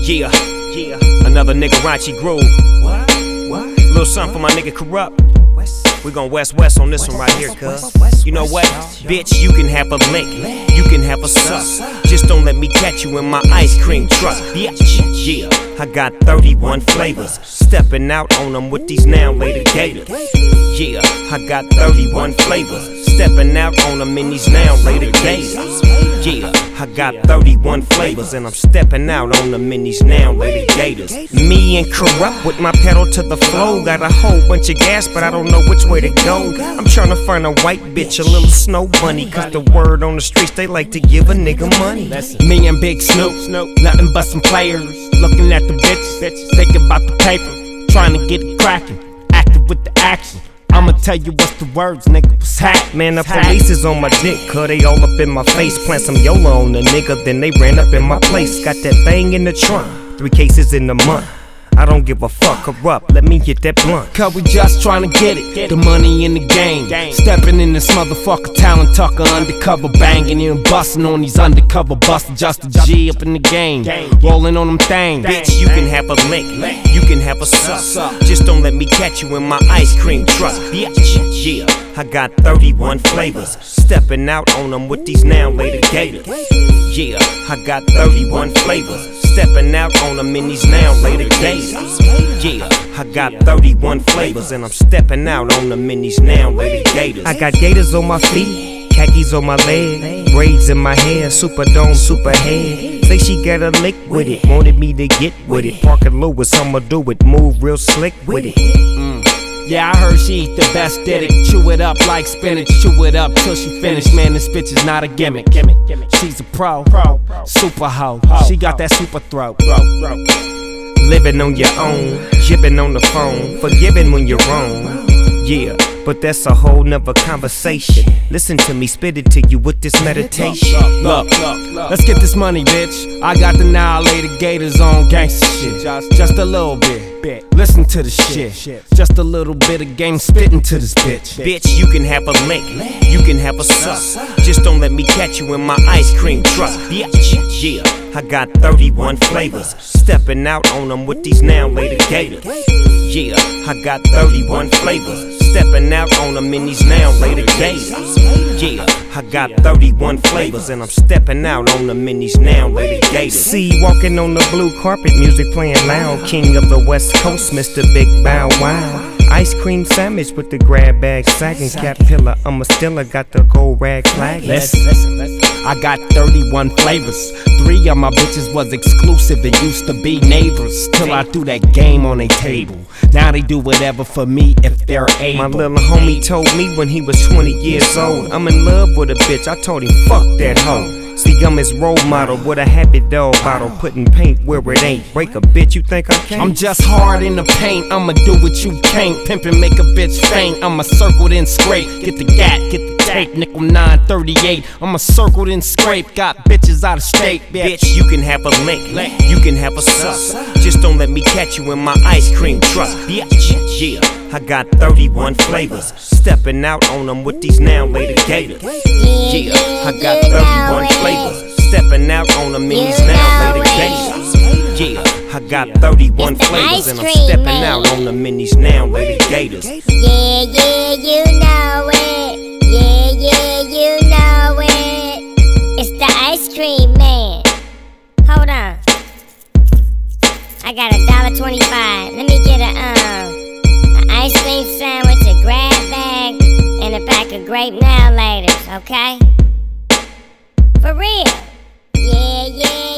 Yeah, another nigga raunchy groove. Little something for my nigga Corrupt. We gon' west on this one right here, cuz. You know what? Bitch, you can have a lick, you can have a suck. Just don't let me catch you in my ice cream truck. Bitch, yeah, I got 31 flavors. Stepping out on them with these now later gators. Yeah, I got 31 flavors. Stepping out on them in these now later gators. Yeah, I got 31 flavors and I'm stepping out on them in these now later gators. Me and Corrupt with my pedal to the floor. Got a whole bunch of gas, but I don't know which way to go. I'm trying to find a white bitch, a little snow bunny. Cause the word on the streets, they like to give a nigga money. Me and Big Snoop, nothing but some players. Looking at the bitches, thinking about the paper. Trying to get it cracking, active with the action. I'ma tell you what's the words, nigga, what's happening. Man, the police is on my dick, cause they all up in my face. Plant some YOLO on the nigga, then they ran up in my place. Got that thing in the trunk, 3 cases in a month. I don't give a fuck, Corrupt, let me get that blunt. Cause we just tryna get it, the money in the game. Stepping in this motherfucker, talent tucker, undercover banging and busting on these undercover busters. Just a G up in the game, rolling on them things. Bitch, you can have a lick, you can have a suck. Just don't let me catch you in my ice cream truck. Bitch, yeah, I got 31 flavors. Stepping out on them with these now later gators. Yeah, I got 31 flavors. Stepping out on them in these now later gators. Yeah, I got 31 flavors and I'm stepping out on them in these now later gators. I got gators on my feet, khakis on my leg, braids in my hair, super dome, super head. Say she got a lick with it, wanted me to get with it. Parkin' Lewis, I'ma do it, move real slick with it. Yeah, I heard she eat the best, did it. Chew it up like spinach, chew it up till she finished. Man, this bitch is not a gimmick. She's a pro, super hoe. She got that super throat. Living on your own, jibbing on the phone, forgiving when you're wrong. Yeah, but that's a whole nother conversation. Listen to me, spit it to you with this meditation. Look, let's get this money, bitch. I got the annihilated gators on gangsta shit. Just a little bit. Listen to the shit. Just a little bit of game spitting to this bitch. Bitch, you can have a lick, you can have a suck. Just don't let me catch you in my ice cream truck. Bitch, yeah, I got 31 flavors. Stepping out on them with these now later gators. Yeah, I got 31 flavors. Stepping out on them in these now later gators. Yeah, I got 31 flavors and I'm stepping out on them in these now later gators. See, walking on the blue carpet, music playing loud. King of the West Coast, Mr. Big Bow Wow. Ice cream sandwich with the grab bag sagging. Cat pillar, I'm a stiller, got the gold rag flag. Listen, I got 31 flavors. 3 of my bitches was exclusive and used to be neighbors. Till I threw that game on their table. Now they do whatever for me if they're able. My little homie told me when he was 20 years old, I'm in love with a bitch, I told him fuck that hoe. See, I'm his role model with a happy dog bottle, putting paint where it ain't. Break a bitch, you think I can't? I'm just hard in the paint, I'ma do what you can't. Pimpin' make a bitch faint, I'ma circle then scrape. Get the gat, get the tape, nickel 938. I'ma circle then scrape, got bitches out of state. Bitch, you can have a lick, you can have a suck. Just don't let me catch you in my ice cream truck. Bitch, yeah, I got 31 flavors. Stepping out on them with these now later gators. Yeah, I got 31 flavors. Stepping out on them in these now later gators. Yeah, I got 31 flavors and I'm stepping out on them in these now later gators. Yeah, you know it. Yeah, you know it. It's the ice cream man. Hold on. I got $1.25. Let me get an ice cream sandwich, a grab bag, and a pack of grape now laters, okay? For real. Yeah.